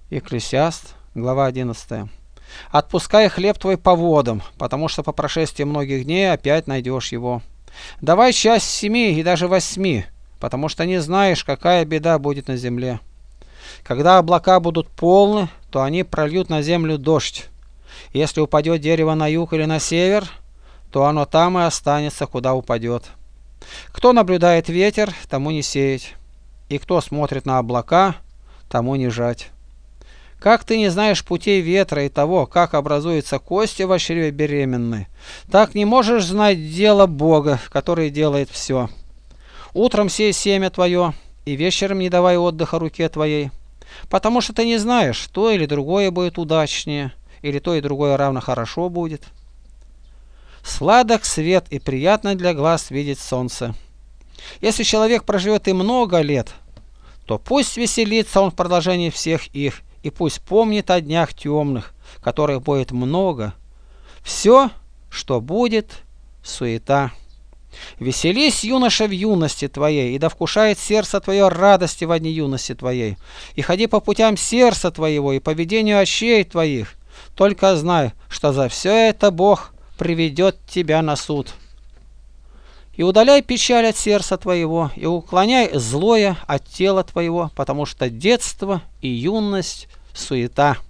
Екклесиаст, глава 11. «Отпускай хлеб твой по водам, потому что по прошествии многих дней опять найдешь его. Давай часть 7 и даже 8, потому что не знаешь, какая беда будет на земле. Когда облака будут полны, то они прольют на землю дождь. Если упадет дерево на юг или на север, то оно там и останется, куда упадет. Кто наблюдает ветер, тому не сеять, и кто смотрит на облака, тому не жать. Как ты не знаешь путей ветра и того, как образуются кости в чреве беременной, так не можешь знать дело Бога, который делает все. Утром сей семя твое, и вечером не давай отдыха руке твоей, потому что ты не знаешь, то или другое будет удачнее, или то и другое равно хорошо будет. Сладок свет и приятно для глаз видеть солнце. Если человек проживет и много лет, то пусть веселится он в продолжении всех их, и пусть помнит о днях темных, которых будет много. Все, что будет, суета. Веселись, юноша, в юности твоей, и да вкушает сердце твое радости во дни юности твоей. И ходи по путям сердца твоего и по ведению очей твоих. Только знай, что за все это Бог приведет тебя на суд. И удаляй печаль от сердца твоего, и уклоняй злое от тела твоего, потому что детство и юность — суета.